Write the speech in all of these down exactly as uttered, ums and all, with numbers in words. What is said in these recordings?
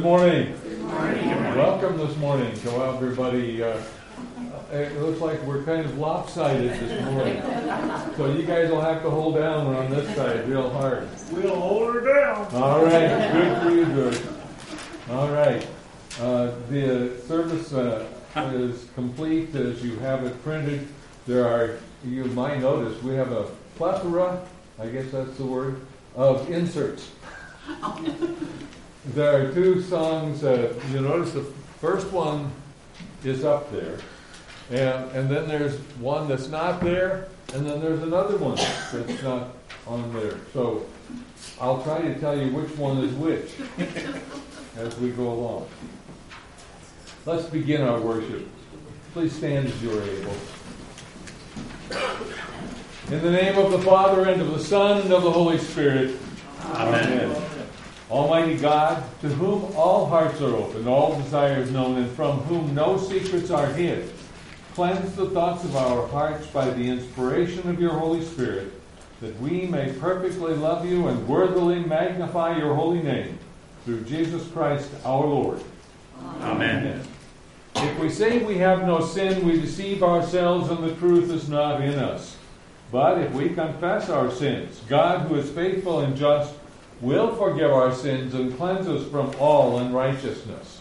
morning. Good morning. Welcome this morning to everybody. Uh, it looks like we're kind of lopsided this morning. So you guys will have to hold down on this side real hard. We'll hold her down. All right. Good for you, George. All right. Uh, the service uh, is complete as you have it printed. There are, you might notice, we have a plethora, I guess that's the word, of inserts. There are two songs. Uh, you notice the first one is up there, and and then there's one that's not there, and then there's another one that's not on there. So I'll try to tell you which one is which as we go along. Let's begin our worship. Please stand as you are able. In the name of the Father, and of the Son, and of the Holy Spirit. Amen. Amen. Almighty God, to whom all hearts are open, all desires known, and from whom no secrets are hid, cleanse the thoughts of our hearts by the inspiration of your Holy Spirit, that we may perfectly love you and worthily magnify your holy name, through Jesus Christ our Lord. Amen. Amen. If we say we have no sin, we deceive ourselves, and the truth is not in us. But if we confess our sins, God, who is faithful and just, will forgive our sins and cleanse us from all unrighteousness.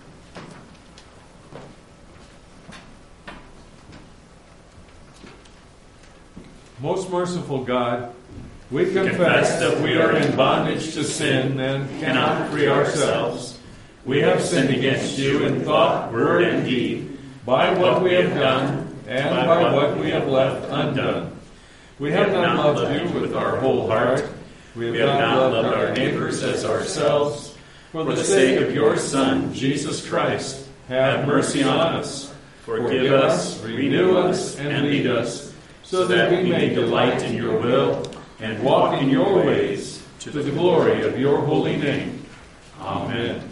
Most merciful God, we confess, confess that we are in bondage to sin and cannot free ourselves. We have sinned against you in thought, word, and deed, by what we have done and by what we have left undone. We have not loved you with our whole heart. We have not loved our neighbors as ourselves. For the sake of your Son, Jesus Christ, have mercy on us. Forgive us, renew us, and lead us, so that we may delight in your will and walk in your ways, to the glory of your holy name. Amen.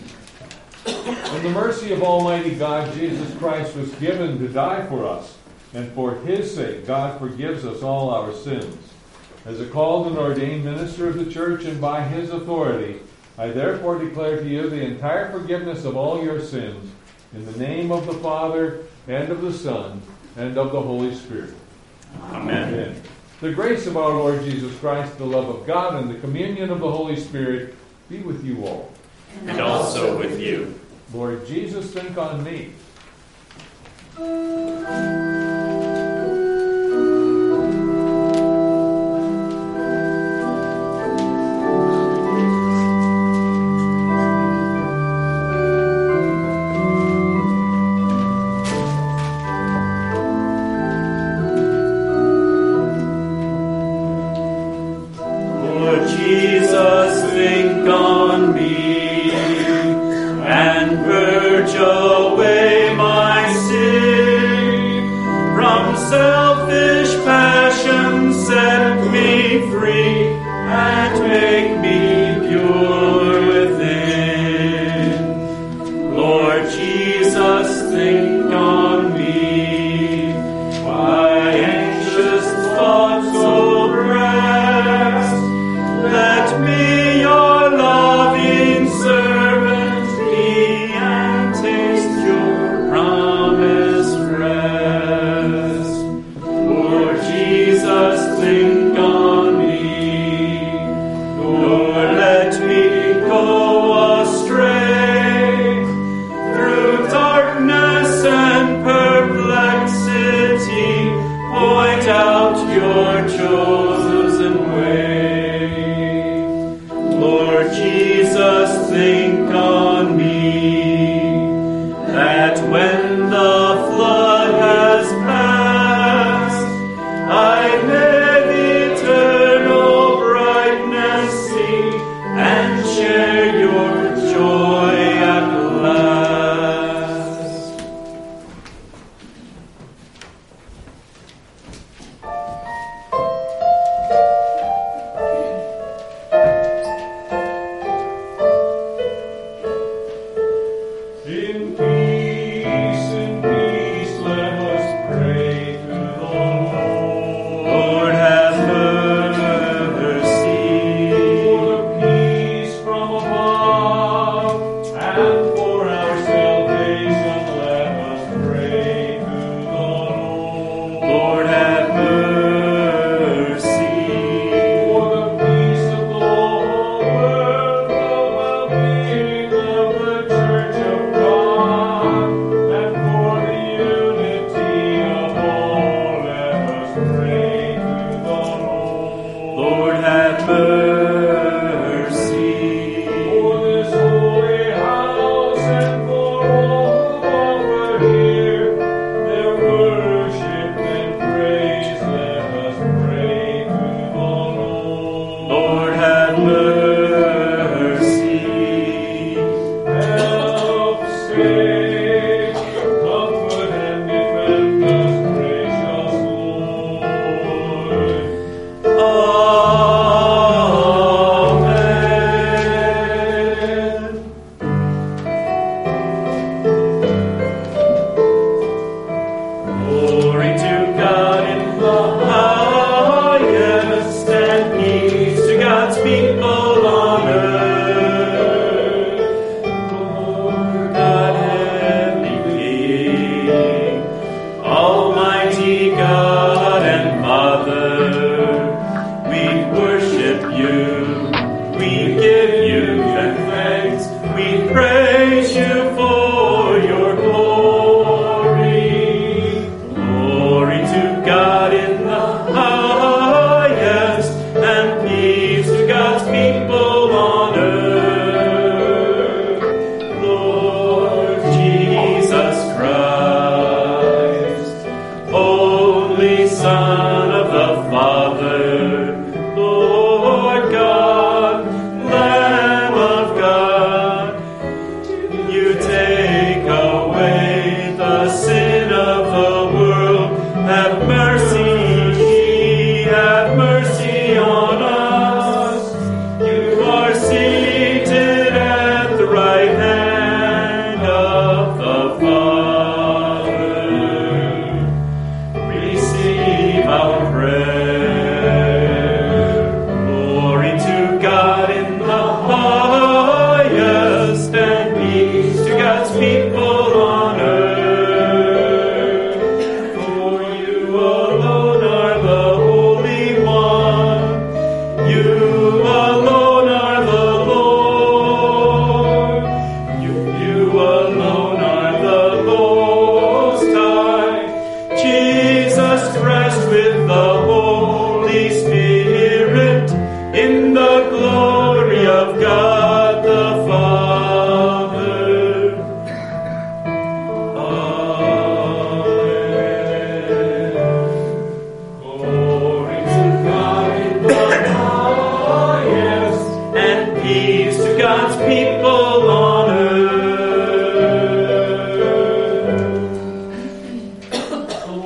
In the mercy of Almighty God, Jesus Christ was given to die for us, and for his sake God forgives us all our sins. As a called and ordained minister of the church, and by his authority, I therefore declare to you the entire forgiveness of all your sins, in the name of the Father, and of the Son, and of the Holy Spirit. Amen. Amen. The grace of our Lord Jesus Christ, the love of God, and the communion of the Holy Spirit be with you all. And also with you. Lord Jesus, think on me. Lord,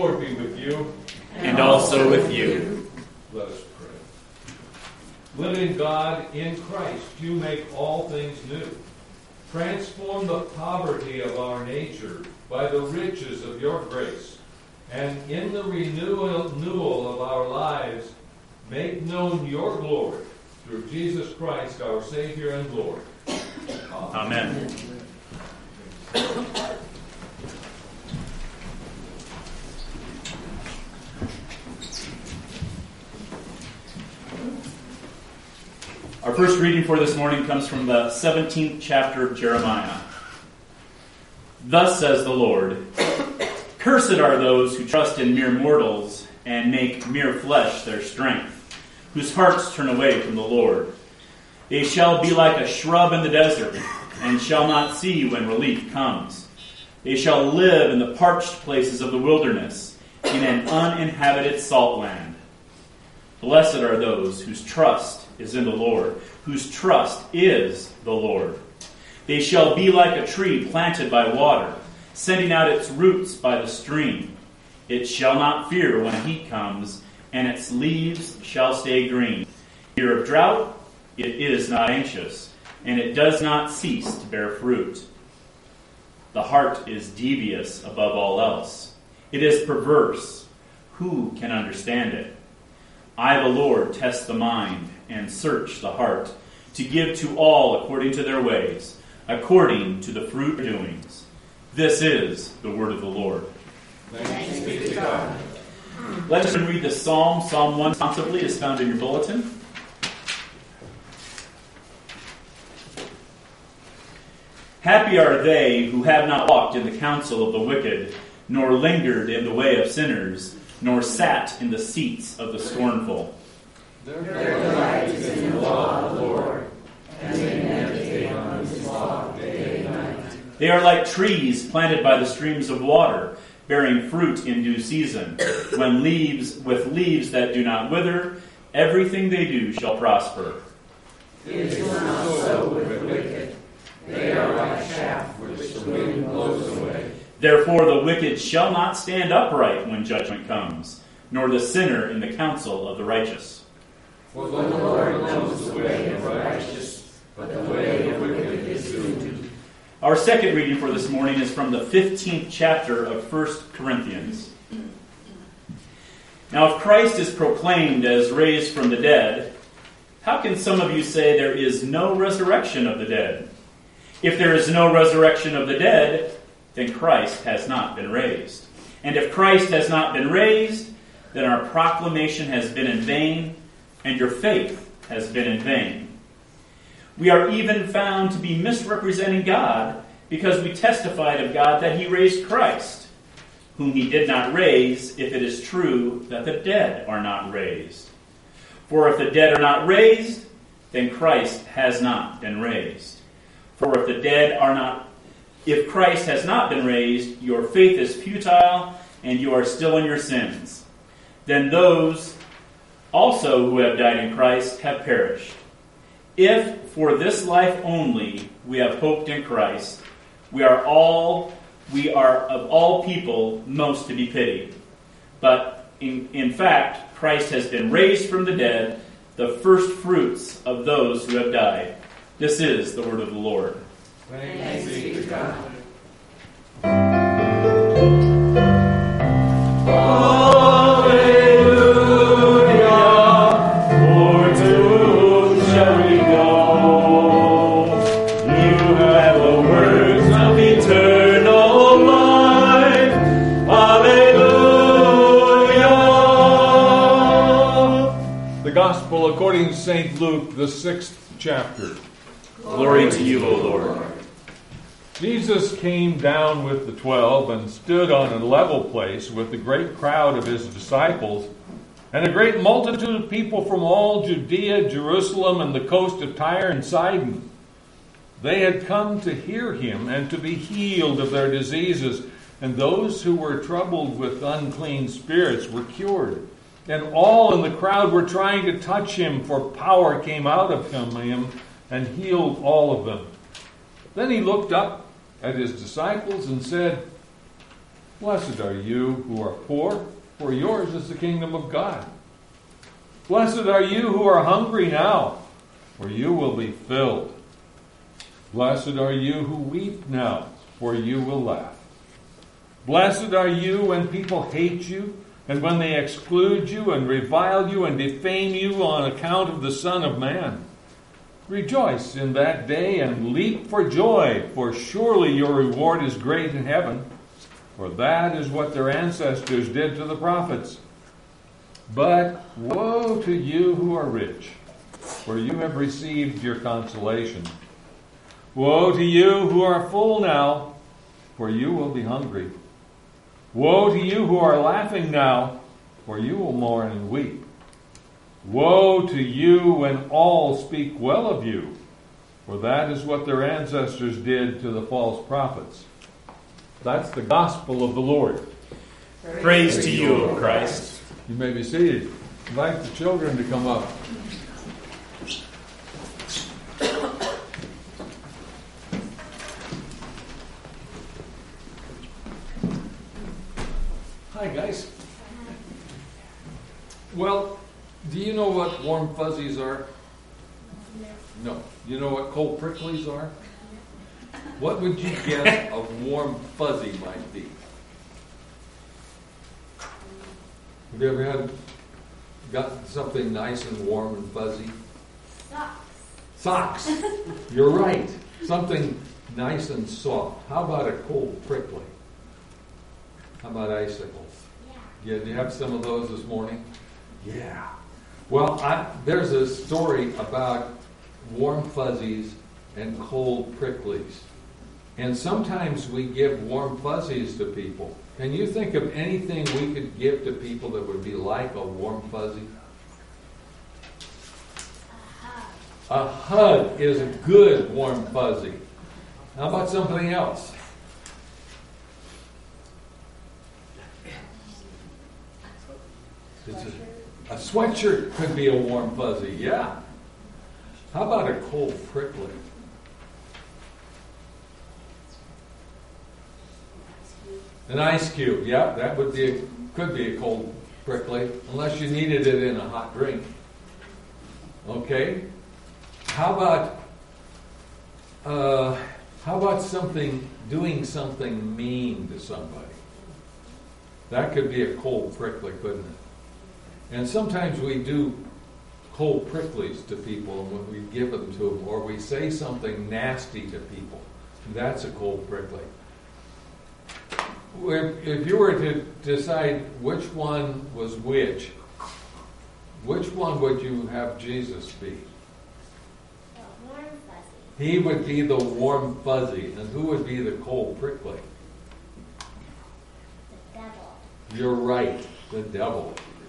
Lord be with you. And also with you. Let us pray. Living God, in Christ, you make all things new. Transform the poverty of our nature by the riches of your grace, and in the renewal, renewal of our lives, make known your glory through Jesus Christ, our Savior and Lord. Amen. Amen. Our first reading for this morning comes from the seventeenth chapter of Jeremiah. Thus says the Lord, Cursed are those who trust in mere mortals and make mere flesh their strength, whose hearts turn away from the Lord. They shall be like a shrub in the desert, and shall not see when relief comes. They shall live in the parched places of the wilderness, in an uninhabited salt land. Blessed are those whose trust is in the Lord, whose trust is the Lord. They shall be like a tree planted by water, sending out its roots by the stream. It shall not fear when heat comes, and its leaves shall stay green. Year of drought, it is not anxious, and it does not cease to bear fruit. The heart is devious above all else. It is perverse. Who can understand it? I, the Lord, test the mind and search the heart, to give to all according to their ways, according to the fruit of doings. This is the word of the Lord. Thanks be to God. Let us read the Psalm. Psalm one responsibly is found in your bulletin. Happy are they who have not walked in the counsel of the wicked, nor lingered in the way of sinners, nor sat in the seats of the scornful. Their delight is in the law of the Lord, and they meditate on his law day and night. They are like trees planted by the streams of water, bearing fruit in due season. When leaves, with leaves that do not wither, everything they do shall prosper. It is not so with the wicked. They are like chaff which the wind blows away. Therefore the wicked shall not stand upright when judgment comes, nor the sinner in the counsel of the righteous. For the Lord knows the way of the righteous, but the way of the wicked is doomed. Our second reading for this morning is from the fifteenth chapter of First Corinthians. Now, if Christ is proclaimed as raised from the dead, how can some of you say there is no resurrection of the dead? If there is no resurrection of the dead, then Christ has not been raised. And if Christ has not been raised, then our proclamation has been in vain, and your faith has been in vain. We are even found to be misrepresenting God because we testified of God that he raised Christ, whom he did not raise, if it is true that the dead are not raised. For if the dead are not raised, then Christ has not been raised. For if the dead are not, if Christ has not been raised, your faith is futile, and you are still in your sins. Then those also who have died in Christ have perished. If for this life only we have hoped in Christ, we are all we are of all people most to be pitied. But in, in fact, Christ has been raised from the dead, the first fruits of those who have died. This is the word of the Lord. Thanks be to God. According to Saint Luke, the sixth chapter. Glory to you, O Lord. Jesus came down with the twelve and stood on a level place with the great crowd of his disciples and a great multitude of people from all Judea, Jerusalem, and the coast of Tyre and Sidon. They had come to hear him and to be healed of their diseases, and those who were troubled with unclean spirits were cured. And all in the crowd were trying to touch him, for power came out of him and healed all of them. Then he looked up at his disciples and said, Blessed are you who are poor, for yours is the kingdom of God. Blessed are you who are hungry now, for you will be filled. Blessed are you who weep now, for you will laugh. Blessed are you when people hate you, and when they exclude you, and revile you, and defame you on account of the Son of Man. Rejoice in that day, and leap for joy, for surely your reward is great in heaven. For that is what their ancestors did to the prophets. But woe to you who are rich, for you have received your consolation. Woe to you who are full now, for you will be hungry. Woe to you who are laughing now, for you will mourn and weep. Woe to you when all speak well of you, for that is what their ancestors did to the false prophets. That's the gospel of the Lord. Praise, Praise to you, O Christ. You may be seated. Invite the children to come up. Hi, guys. Well, do you know what warm fuzzies are? No. You know what cold pricklies are? What would you guess a warm fuzzy might be? Have you ever had got something nice and warm and fuzzy? Socks. Socks. You're right. Something nice and soft. How about a cold prickly? How about icicles? Yeah. Yeah. Do you have some of those this morning? Yeah. Well, I, there's a story about warm fuzzies and cold pricklies. And sometimes we give warm fuzzies to people. Can you think of anything we could give to people that would be like a warm fuzzy? A hug. A hug is a good warm fuzzy. How about something else? It's a, a sweatshirt could be a warm fuzzy, yeah. How about a cold prickly? An ice cube, yeah, that would be a, could be a cold prickly, unless you needed it in a hot drink. Okay. How about uh, how about something doing something mean to somebody? That could be a cold prickly, couldn't it? And sometimes we do cold pricklies to people when we give them to them, or we say something nasty to people. That's a cold prickly. If, if you were to decide which one was which, which one would you have Jesus be? The warm fuzzy. He would be the warm fuzzy. And who would be the cold prickly? The devil. You're right, the devil.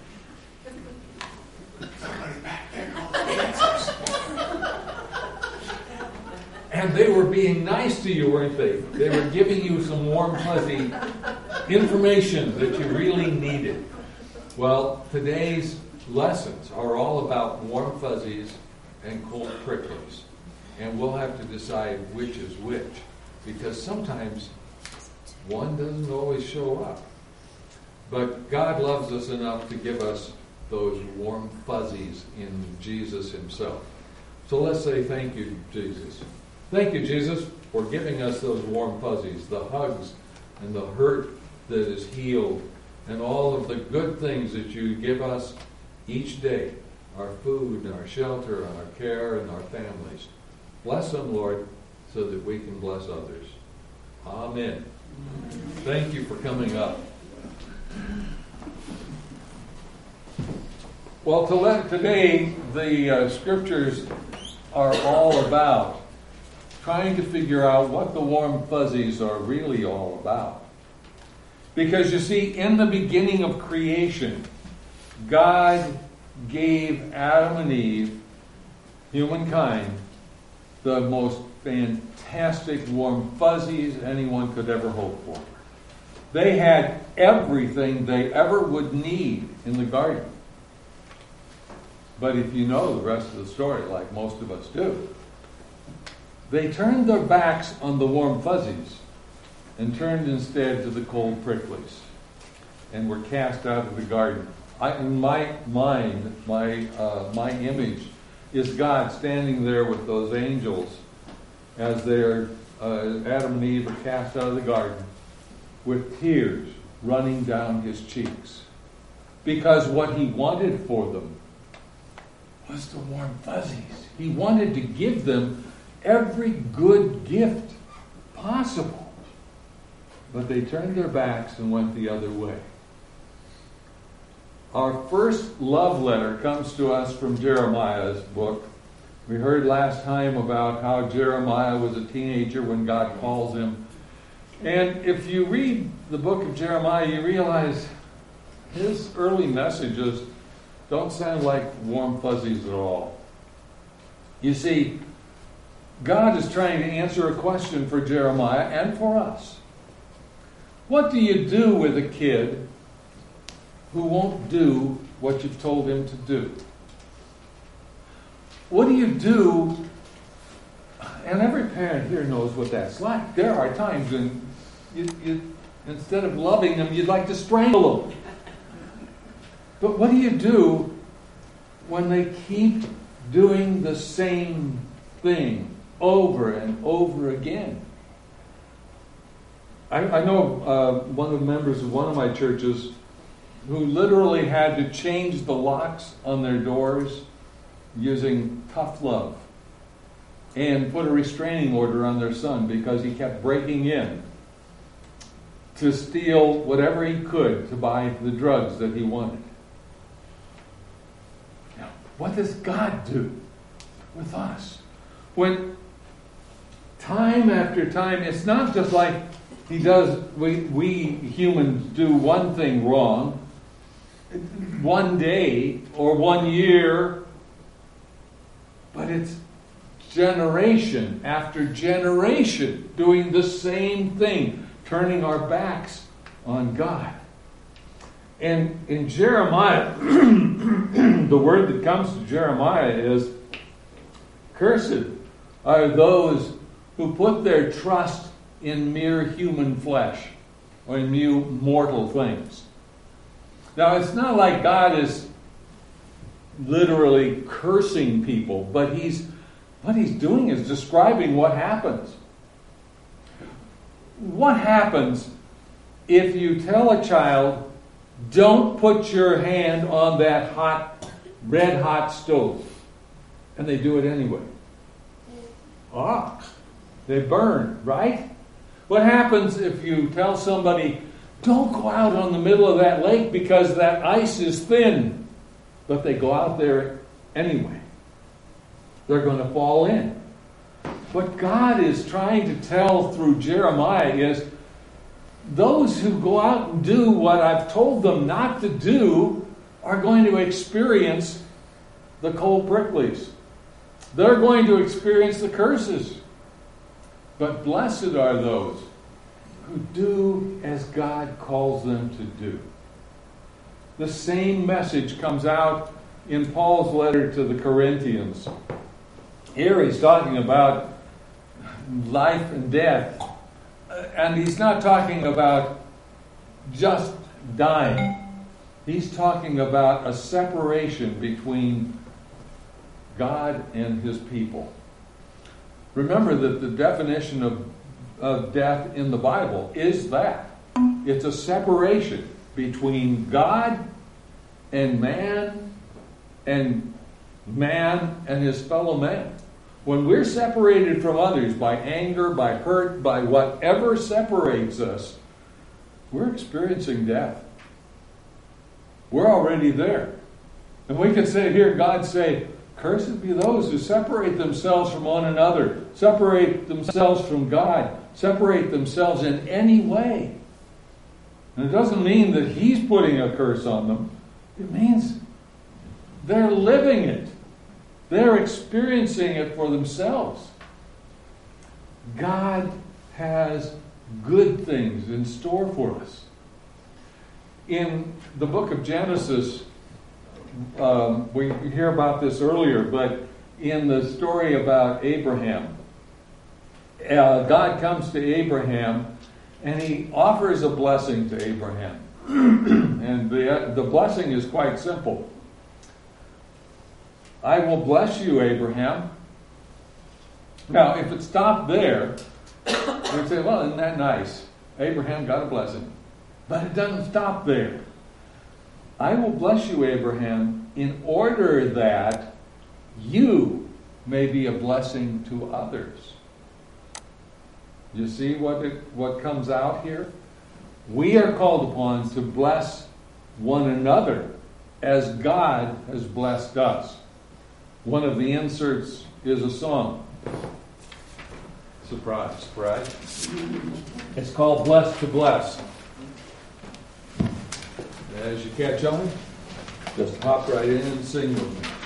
And they were being nice to you, weren't they? They were giving you some warm, fuzzy information that you really needed. Well, today's lessons are all about warm fuzzies and cold pricklies. And we'll have to decide which is which. Because sometimes one doesn't always show up. But God loves us enough to give us those warm fuzzies in Jesus himself. So let's say thank you, Jesus. Thank you, Jesus, for giving us those warm fuzzies, the hugs and the hurt that is healed, and all of the good things that you give us each day, our food and our shelter and our care and our families. Bless them, Lord, so that we can bless others. Amen. Thank you for coming up. Well, today the uh, scriptures are all about trying to figure out what the warm fuzzies are really all about. Because you see, in the beginning of creation, God gave Adam and Eve, humankind, the most fantastic warm fuzzies anyone could ever hope for. They had everything they ever would need in the garden. But if you know the rest of the story, like most of us do, they turned their backs on the warm fuzzies and turned instead to the cold pricklies and were cast out of the garden. I, in my mind, my uh, my image is God standing there with those angels as they're uh, Adam and Eve are cast out of the garden with tears running down his cheeks. Because what he wanted for them was the warm fuzzies. He wanted to give them every good gift possible. But they turned their backs and went the other way. Our first love letter comes to us from Jeremiah's book. We heard last time about how Jeremiah was a teenager when God calls him. And if you read the book of Jeremiah, you realize his early messages don't sound like warm fuzzies at all. You see, God is trying to answer a question for Jeremiah and for us. What do you do with a kid who won't do what you've told him to do? What do you do? And every parent here knows what that's like. There are times when you, you, instead of loving them, you'd like to strangle them. But what do you do when they keep doing the same thing over and over again? I, I know uh, one of the members of one of my churches who literally had to change the locks on their doors using tough love and put a restraining order on their son because he kept breaking in to steal whatever he could to buy the drugs that he wanted. Now, what does God do with us? When time after time, it's not just like he does, we, we humans do one thing wrong, one day or one year, but it's generation after generation doing the same thing, turning our backs on God. And in Jeremiah, the word that comes to Jeremiah is, "Cursed are those who put their trust in mere human flesh or in mere mortal things." Now, it's not like God is literally cursing people, but he's what he's doing is describing what happens. What happens if you tell a child, don't put your hand on that hot, red hot stove, and they do it anyway? Ah, they burn, right? What happens if you tell somebody, don't go out on the middle of that lake because that ice is thin, but they go out there anyway? They're going to fall in. What God is trying to tell through Jeremiah is, those who go out and do what I've told them not to do are going to experience the cold pricklies. They're going to experience the curses. But blessed are those who do as God calls them to do. The same message comes out in Paul's letter to the Corinthians. Here he's talking about life and death. And he's not talking about just dying. He's talking about a separation between God and his people. Remember that the definition of, of death in the Bible is that. It's a separation between God and man and man and his fellow man. When we're separated from others by anger, by hurt, by whatever separates us, we're experiencing death. We're already there. And we can say here, God say, cursed be those who separate themselves from one another, separate themselves from God, separate themselves in any way. And it doesn't mean that he's putting a curse on them. It means they're living it. They're experiencing it for themselves. God has good things in store for us. In the book of Genesis, um, we hear about this earlier, but in the story about Abraham, uh, God comes to Abraham And he offers a blessing to Abraham. And the, the blessing is quite simple. I will bless you, Abraham. Now, if it stopped there, we'd say, well, isn't that nice? Abraham got a blessing. But it doesn't stop there. I will bless you, Abraham, in order that you may be a blessing to others. You see what it, what comes out here? We are called upon to bless one another as God has blessed us. One of the inserts is a song. Surprise, right? It's called Blessed to Bless. As you catch on, just hop right in and sing with me.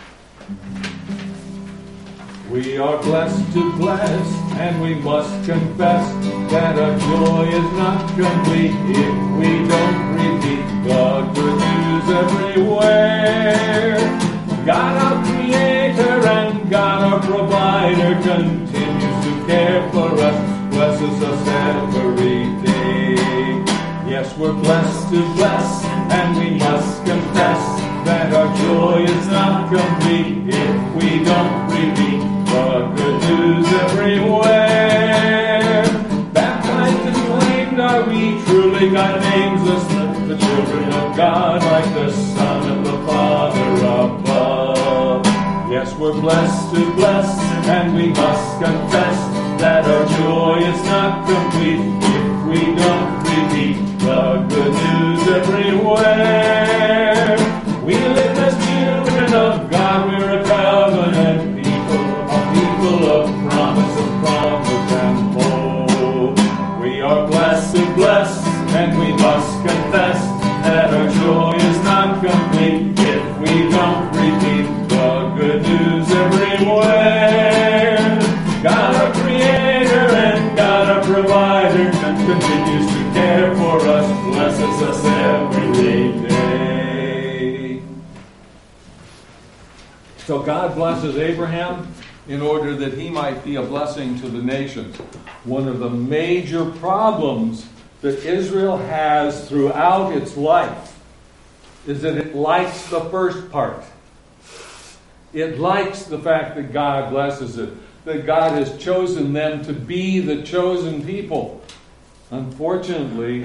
We are blessed to bless, and we must confess that our joy is not complete if we don't repeat the good news everywhere. God our Creator and God our Provider continues to care for us, blesses us every day. Yes, we're blessed to bless, and we must confess that our joy is not complete if we don't repeat the good news everywhere. Baptized and claimed are we, truly God names us the, the children of God, like the Son of the Father above. Yes, we're blessed to bless, and we must confess that our joy is not complete if we don't repeat the good news everywhere. We live as children of God, we're a covenant people, a people of promise, of promise and hope. We are blessed to bless, and we must confess that our joy is not complete if we don't repeat the good news everywhere. God our Creator and God our Provider continues to care for us, blesses us every day. So God blesses Abraham in order that he might be a blessing to the nations. One of the major problems that Israel has throughout its life is that it likes the first part. It likes the fact that God blesses it, that God has chosen them to be the chosen people. Unfortunately,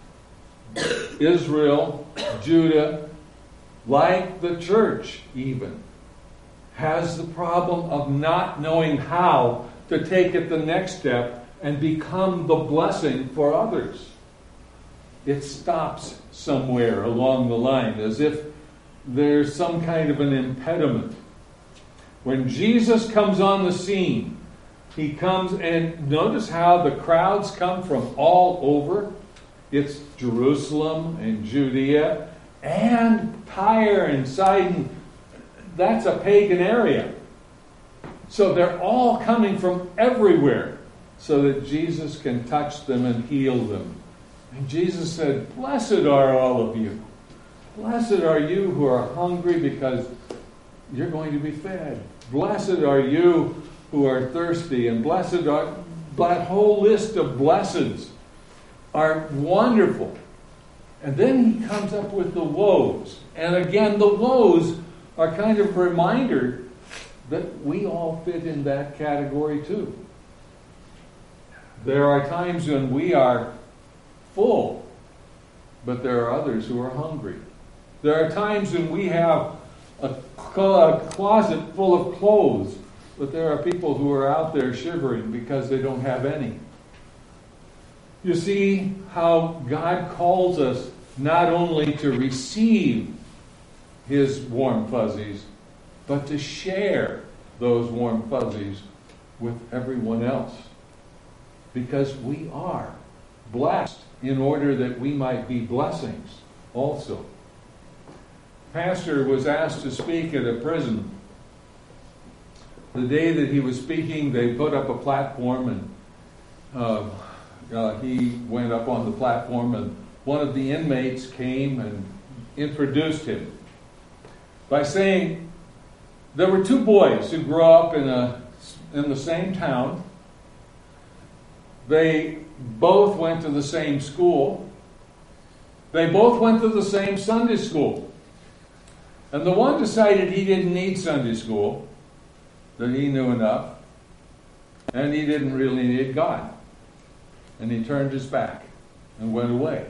Israel, Judah, like the church even, has the problem of not knowing how to take it the next step and become the blessing for others. It stops somewhere along the line, as if there's some kind of an impediment. When Jesus comes on the scene, he comes, and notice how the crowds come from all over. It's Jerusalem and Judea and Tyre and Sidon. That's a pagan area. So they're all coming from everywhere so that Jesus can touch them and heal them. And Jesus said, "Blessed are all of you. Blessed are you who are hungry, because you're going to be fed. Blessed are you who are thirsty, and blessed are..." That whole list of blessings are wonderful. And then he comes up with the woes. And again, the woes are kind of a reminder that we all fit in that category too. There are times when we are full, but there are others who are hungry. There are times when we have a closet full of clothes, but there are people who are out there shivering because they don't have any. You see how God calls us not only to receive his warm fuzzies, but to share those warm fuzzies with everyone else. Because we are blessed in order that we might be blessings also. Pastor was asked to speak at a prison. The day that he was speaking, they put up a platform, and uh, uh, he went up on the platform, and one of the inmates came and introduced him by saying there were two boys who grew up in a in the same town. They both went to the same school. They both went to the same Sunday school. And the one decided he didn't need Sunday school, that he knew enough, and he didn't really need God. And he turned his back and went away.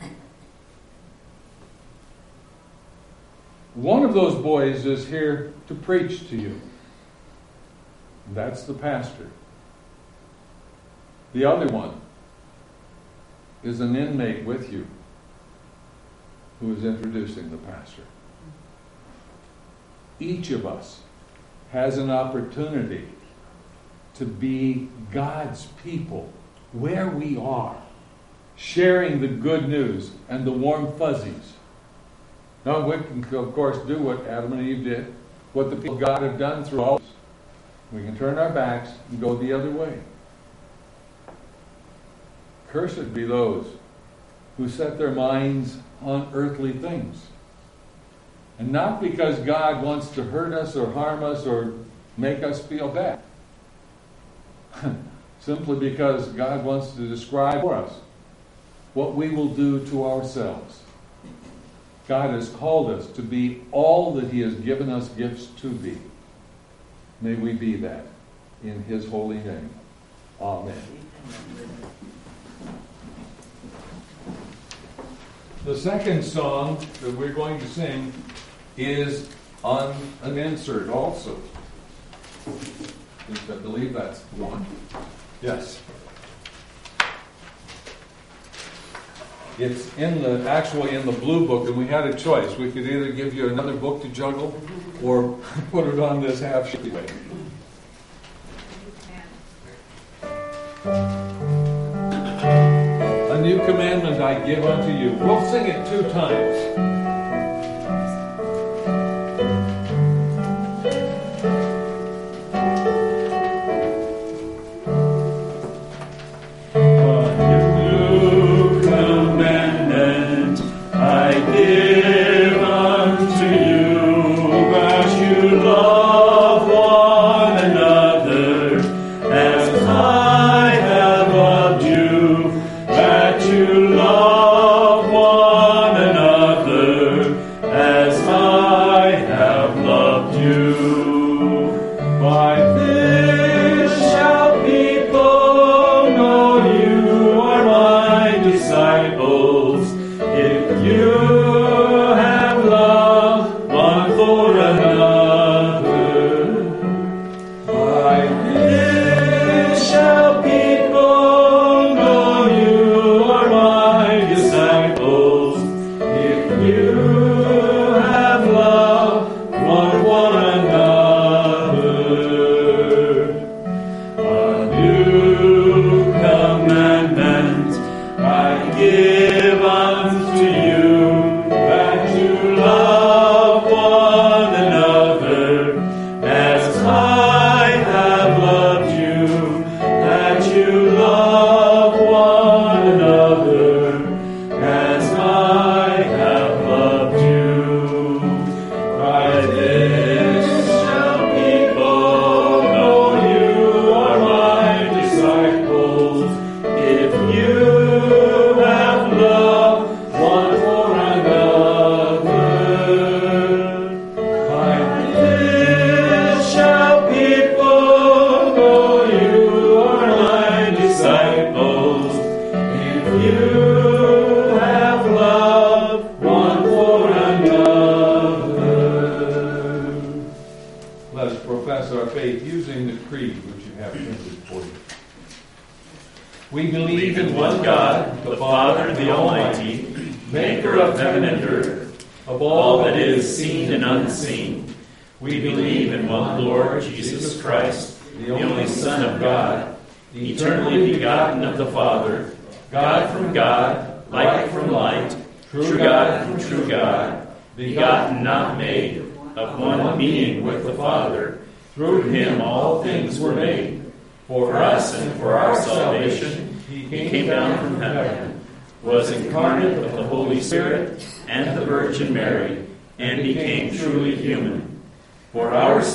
One of those boys is here to preach to you. That's the pastor. The other one is an inmate with you who is introducing the pastor. Each of us has an opportunity to be God's people where we are, sharing the good news and the warm fuzzies. Now, we can, of course, do what Adam and Eve did, what the people of God have done through all this. We can turn our backs and go the other way. Cursed be those who set their minds on earthly things. And not because God wants to hurt us or harm us or make us feel bad. Simply because God wants to describe for us what we will do to ourselves. God has called us to be all that He has given us gifts to be. May we be that in His holy name. Amen. The second song that we're going to sing is on an insert also. I believe that's the one. Yes. It's in the actually in the blue book, and we had a choice. We could either give you another book to juggle or put it on this half sheet way. A new commandment I give unto you. We'll sing it two times.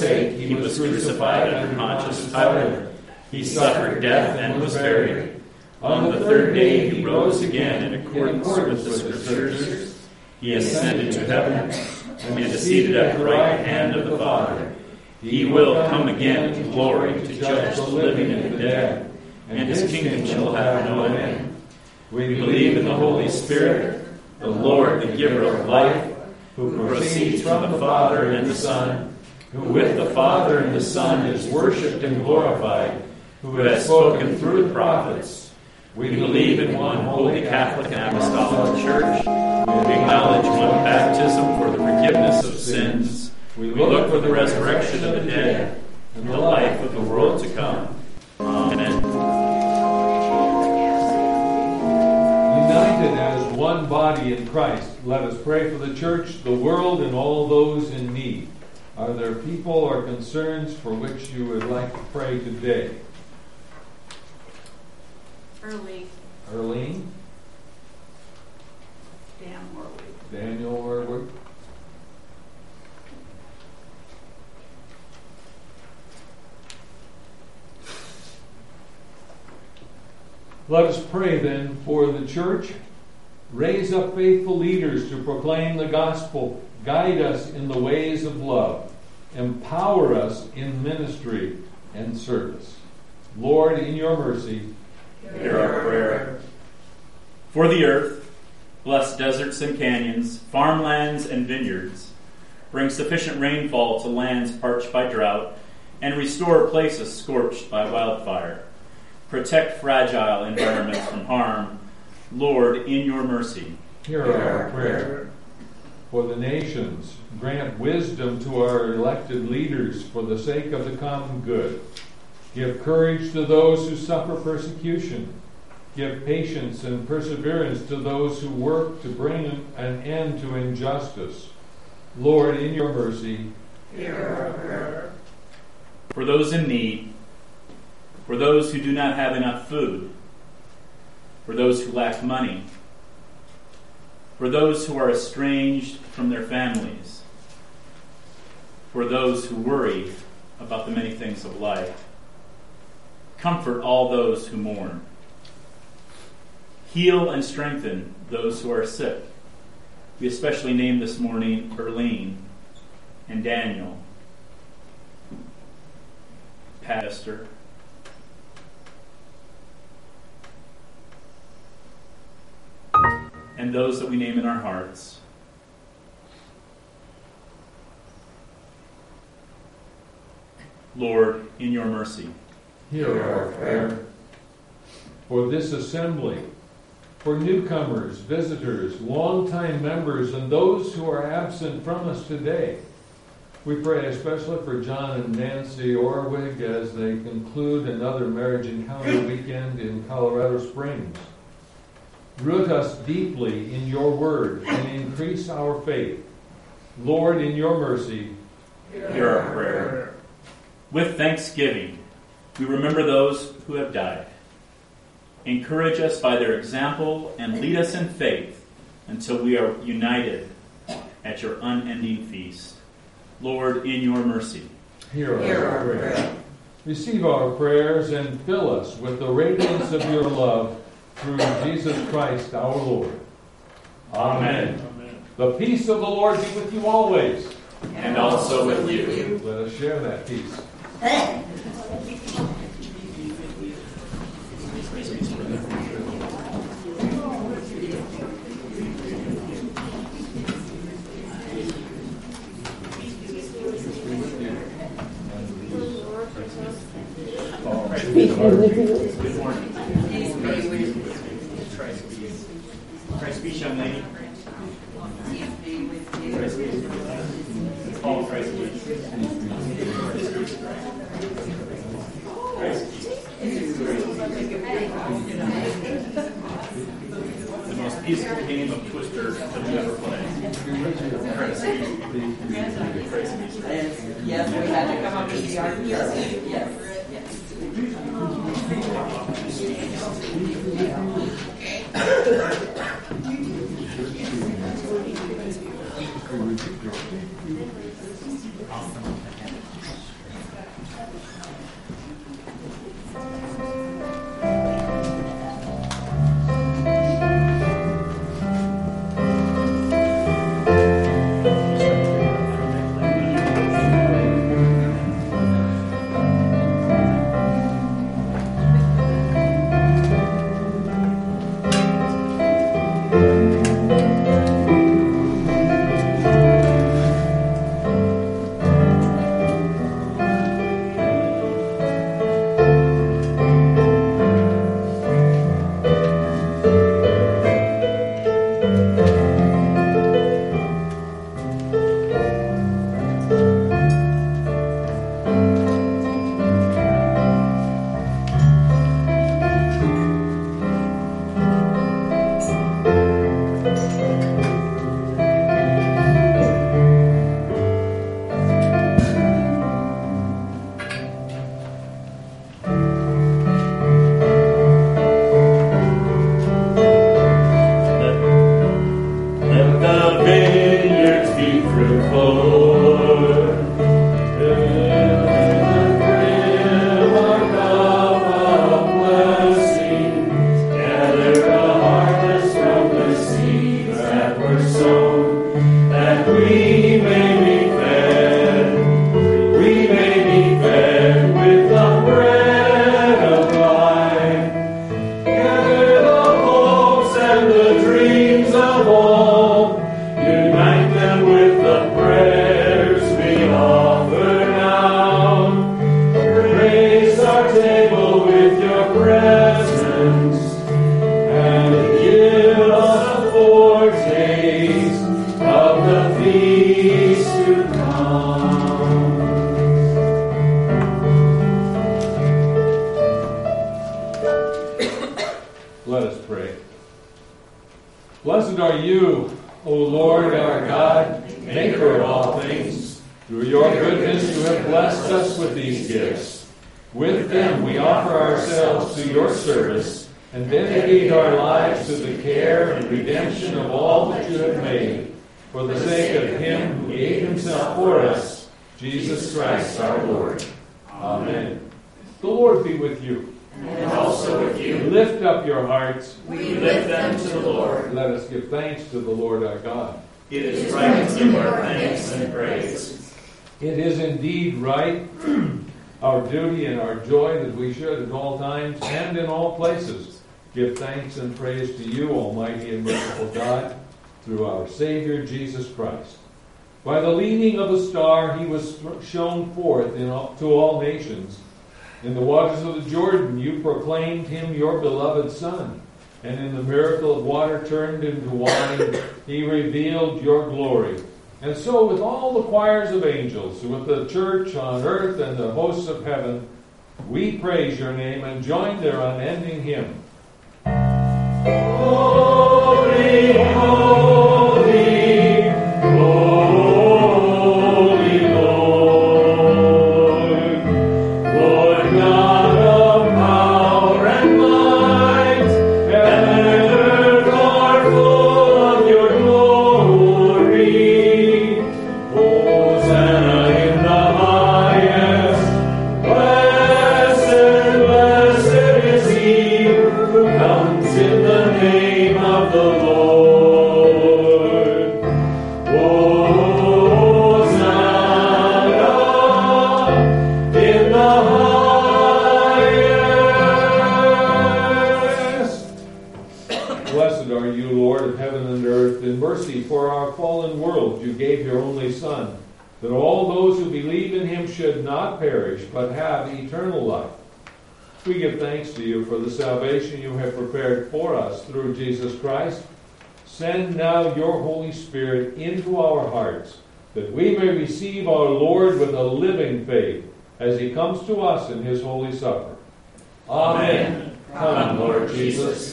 He suffered death and was buried. On the third day he rose again in accordance with the Scriptures. He ascended to heaven and is seated at the right hand of the Father. He will come again in glory to judge the living and the dead, and his kingdom shall have no end. We believe in the Holy Spirit, the Lord, the giver of life, who proceeds from the Father and the Son, who with the Father and the Son is worshipped and glorified, who has spoken through the prophets. We believe in one holy Catholic and Apostolic Church. We acknowledge one baptism for the forgiveness of sins. We look for the resurrection of the dead and the life of the world to come. Amen. United as one body in Christ, let us pray for the church, the world, and all those in need. Are there people or concerns for which you would like to pray today? Early. Erlene? Dan Warwick. Daniel Warwick? Let us pray then for the church. Raise up faithful leaders to proclaim the gospel. Guide us in the ways of love. Empower us in ministry and service. Lord, in your mercy, hear our prayer. For the earth, bless deserts and canyons, farmlands and vineyards. Bring sufficient rainfall to lands parched by drought, and restore places scorched by wildfire. Protect fragile environments from harm. Lord, in your mercy, hear our prayer. For the nations, grant wisdom to our elected leaders for the sake of the common good. Give courage to those who suffer persecution. Give patience and perseverance to those who work to bring an end to injustice. Lord, in your mercy, hear our prayer. For those in need, for those who do not have enough food, for those who lack money, for those who are estranged from their families, for those who worry about the many things of life. Comfort all those who mourn. Heal and strengthen those who are sick. We especially name this morning Erlene and Daniel, Pastor, and those that we name in our hearts. Lord, in your mercy, hear our prayer. For this assembly, for newcomers, visitors, longtime members, and those who are absent from us today, we pray especially for John and Nancy Orwig as they conclude another marriage encounter weekend in Colorado Springs. Root us deeply in your word and increase our faith. Lord, in your mercy, hear our prayer. With thanksgiving, we remember those who have died. Encourage us by their example and lead us in faith until we are united at your unending feast. Lord, in your mercy, hear our, hear our prayer. prayer. Receive our prayers and fill us with the radiance of your love through Jesus Christ our Lord. Amen. Amen. The peace of the Lord be with you always. And also with you. Let us share that peace. Good morning. Christ peace, young lady. Christ peace. All Christ peace. Christ peace. The most peaceful game of Twister that we ever played. Christ peace. Christ peace. Yes, we had to come up with the argument. Yes, yes. we may be fed. We may be fed with the bread of life. Gather the hopes and the dreams of all. Unite them with the prayers we offer now. Grace our table with your presence, and give us a foretaste of the feast to come. Let us pray. Blessed are you, O Lord our God, maker of all things. Through your goodness you have blessed us with these gifts. With them we offer ourselves to your service and dedicate our lives to the care and redemption of all that you have made, for the sake of him who gave himself for us, Jesus Christ our Lord. Amen. The Lord be with you. And also with you. Lift up your hearts. We lift them to the Lord. Let us give thanks to the Lord our God. It is right to give our thanks and praise. It is indeed right, our duty and our joy, that we should at all times and in all places give thanks and praise to you, Almighty and merciful God, through our Savior Jesus Christ. By the leading of a star he was shown forth in all, to all nations. In the waters of the Jordan you proclaimed him your beloved Son, and in the miracle of water turned into wine he revealed your glory. And so with all the choirs of angels, with the church on earth and the hosts of heaven, we praise your name and join their unending hymn. Holy, holy, holy Lord, Lord God of power and might, heaven and earth are full of your glory. Hosanna in the highest. Blessed, blessed is he who comes in the name of the Lord. Hosanna in the highest. Blessed are you, Lord of heaven and earth. In mercy for our fallen world, you gave your only Son, that all those who believe in him should not perish, but have eternal life. We give thanks to you for the salvation you have prepared for us through Jesus Christ. Send now your Holy Spirit into our hearts, that we may receive our Lord with a living faith as he comes to us in his holy supper. Amen. Come, Lord Jesus.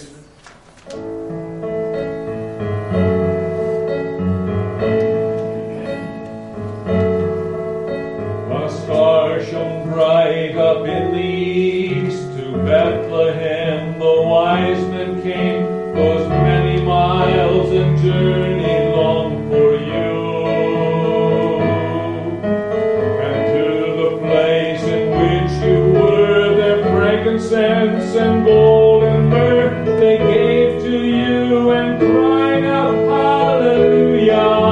A star shone bright up in the east. To Bethlehem the wise men came, those many miles and journey long for you. And to the place in which you were, their frankincense and gold and myrrh they gave to you, and cried out, Hallelujah!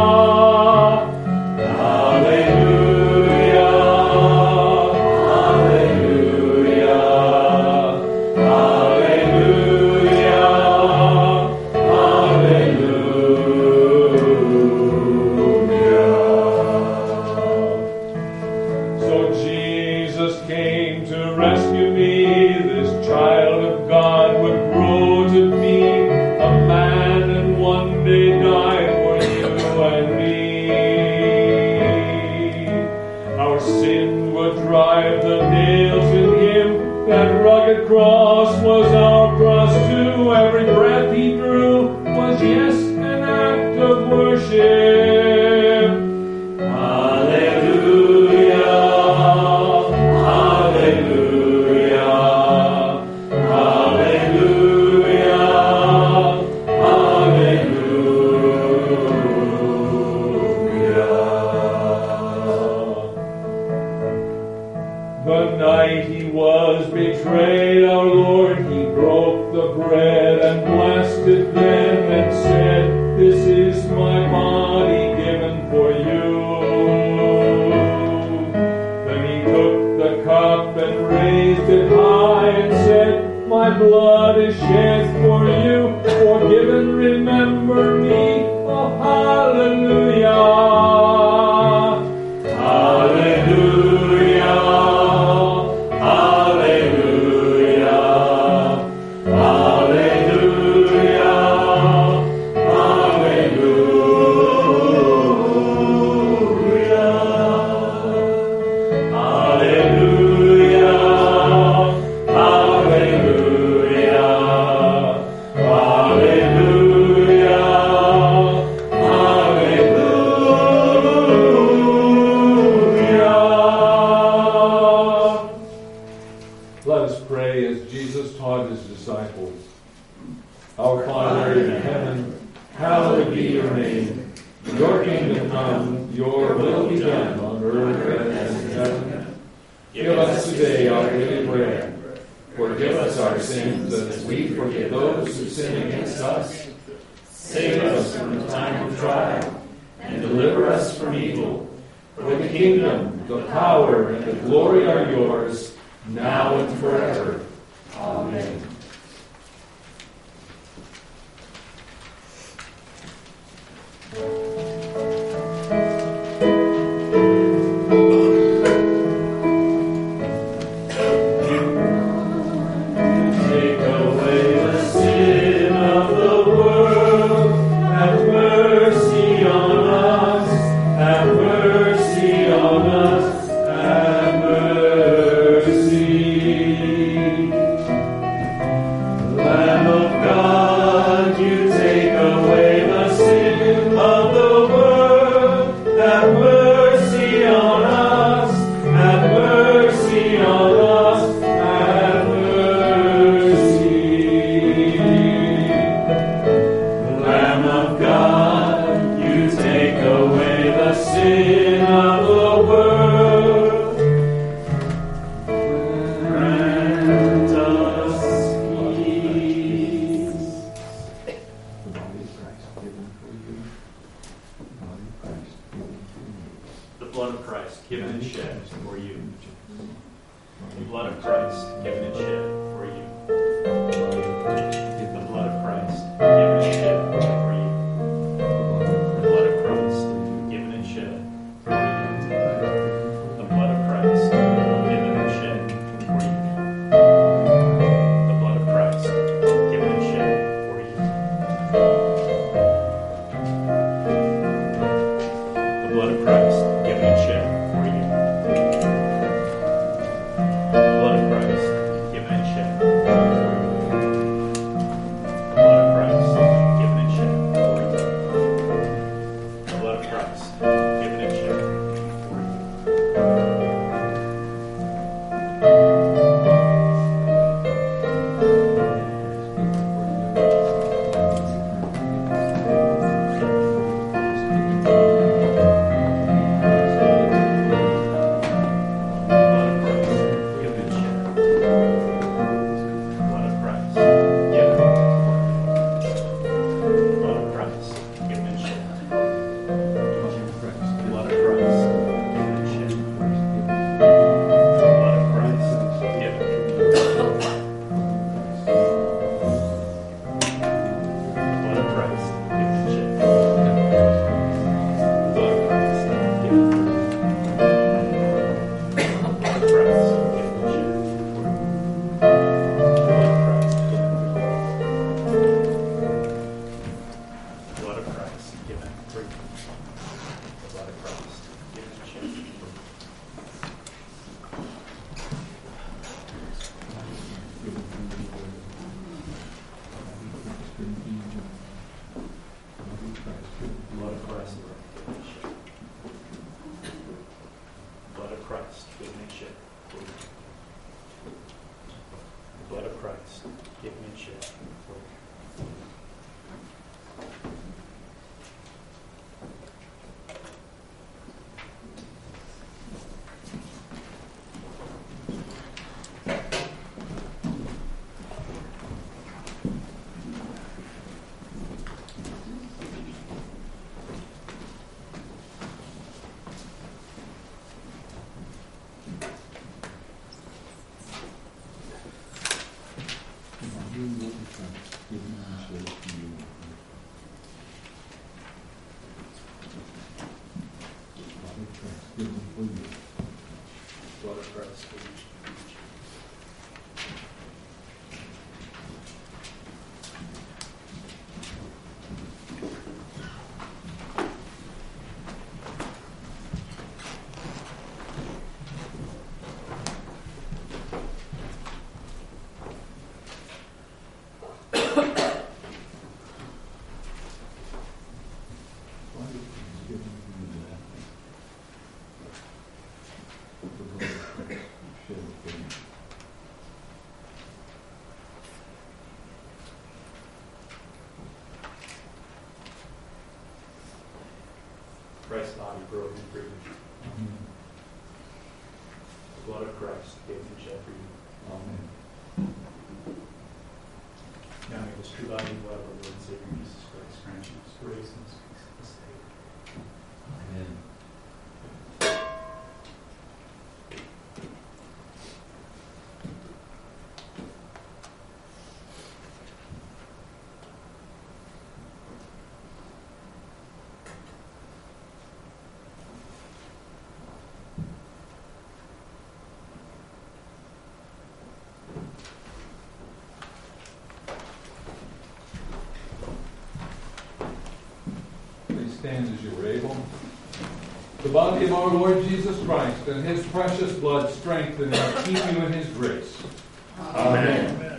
Cross was our cross too. Every breath he drew was, yes, an act of worship. Hallelujah, hallelujah, hallelujah, hallelujah. The night he was betrayed, our Lord, he broke the bread and blessed it then and said, This is my body given for your kingdom come, your will be done on earth as in heaven. Give us today our daily bread. Forgive us our sins as we forgive those who sin against us. Save us from the time of trial, and deliver us from evil. For the kingdom, the power, and the glory are yours, now and forever. Amen. Christ's body broken for you. The blood of Christ given and shed for you. Amen. Now may this true body and blood of our Lord and Savior Jesus Christ grant you this grace and this peace this day. Amen. Stand as you are able. The body of our Lord Jesus Christ and his precious blood strengthen and keep you in his grace. Amen.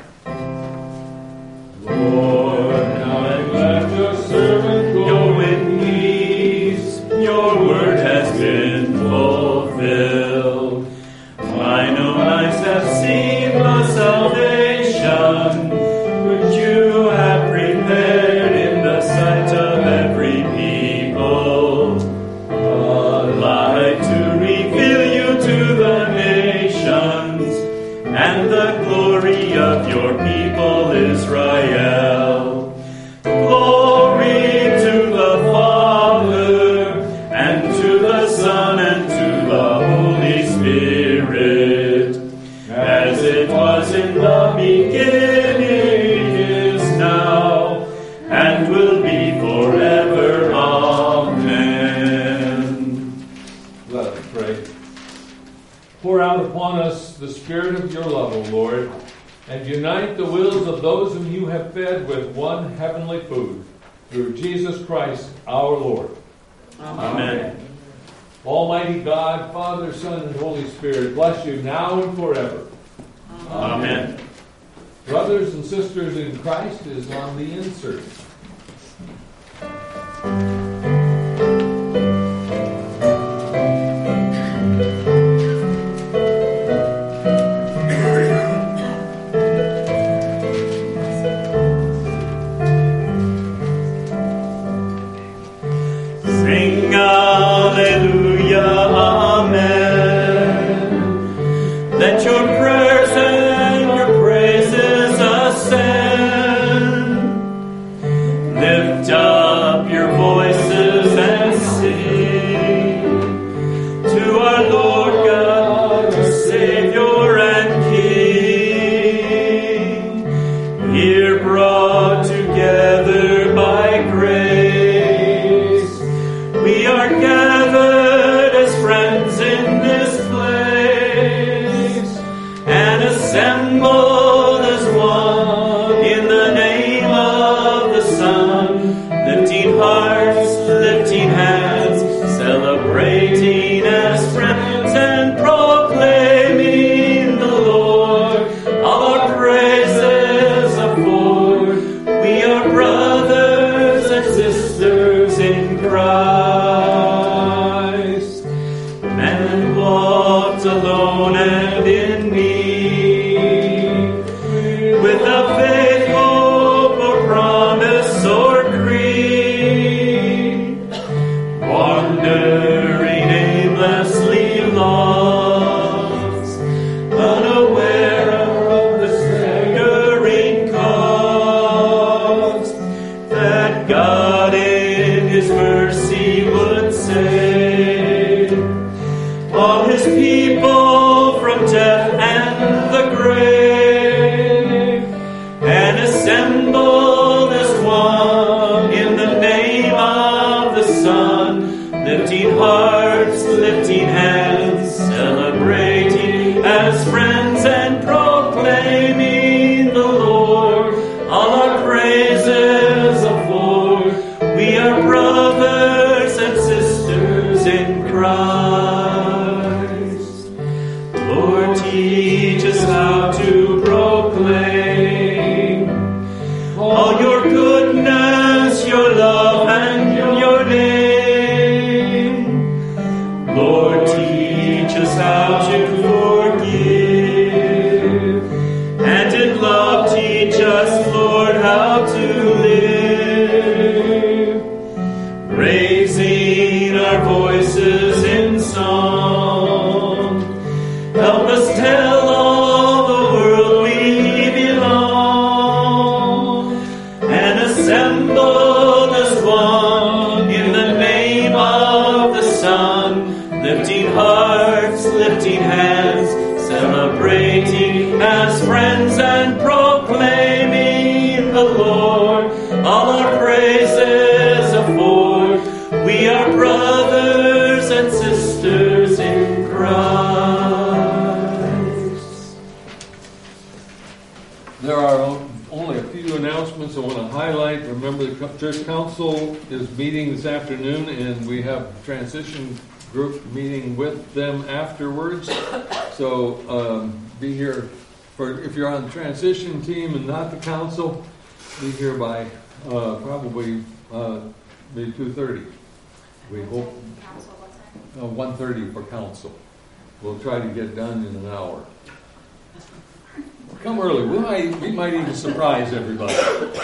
Lord, now let your servant go, Go in peace, your word has been fulfilled. Mine own eyes have seen the salvation which you have prepared in the sight of every people. A light to reveal you to the nations and the glory of your people Israel. Glory to the Father and to the Son and to the Holy Spirit, as it was in the beginning, is now, and will be forever. Amen. let us pray. Pour out upon us the spirit of your love, O Lord, and unite the wills of those whom you have fed with one heavenly food, through Jesus Christ our Lord. Amen. Almighty God, Father, Son, and Holy Spirit, bless you now and forever. Amen. Brothers and sisters in Christ is on the insert. Sing Alleluia, Amen. Let your prayers and your praises ascend. Lift up your voices and sing to our Lord God, our Savior and King. Here brought together by grace, we are gathered as friends in this place, and assembled as one in the name of the Son, lifting hearts, lifting hands, celebrating as friends and proclaiming the Lord. All our praises afford. We are brothers and sisters in Christ. Man walked alone and in need, without faith, hope, or promise, or creed, wandering aimlessly lost, unaware of the staggering cost that God in his mercy would save all his people from death and the grave, and assembled as one in the name of the Son, lifting hearts, lifting hands, celebrating as friends and proclaiming the Lord. All our praises afford. We are brothers and sisters in Christ. Lord, teach us how to proclaim all your goodness, your love, and your name. Lord, teach us how to forgive, and in love teach us, Lord, how to live, raising our our voices in song. Help us tell all the world we belong, and assemble as one in the name of the Son, lifting hearts, lifting hands, celebrating as friends and proclaiming the Lord. All our praises afford. We are brothers and sisters in Christ. There are only a few announcements I want to highlight. Remember, the church council is meeting this afternoon, and we have transition group meeting with them afterwards. So um, be here for, if you're on the transition team and not the council, be here by uh, probably uh, maybe two thirty. We hope uh, one thirty for council. We'll try to get done in an hour. Come early. We might, we might even surprise everybody.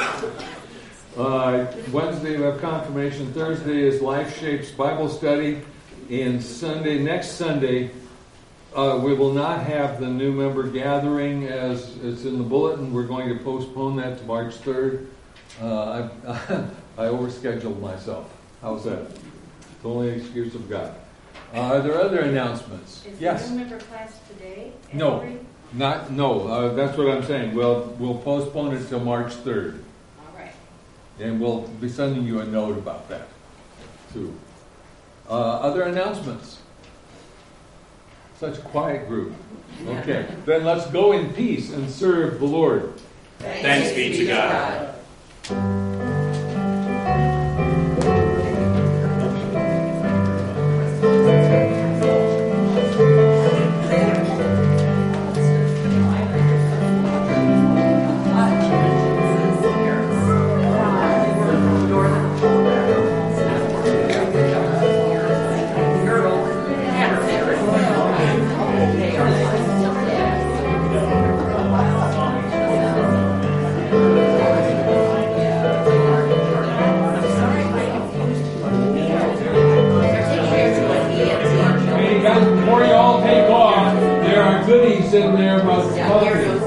Uh, Wednesday we have confirmation. Thursday is Life Shapes Bible Study. And Sunday, next Sunday, uh, we will not have the new member gathering as it's in the bulletin. We're going to postpone that to March third. Uh, I, I overscheduled myself. How's that? It's only an excuse of God. Uh, are there other announcements? Is yes. the new member class today? No, Every? not no. Uh, that's what I'm saying. We'll we'll postpone it till March third. All right. And we'll be sending you a note about that too. Uh, other announcements? Such a quiet group. Okay, then let's go in peace and serve the Lord. Thanks, Thanks be to God. Before you all take off, there are goodies in there about the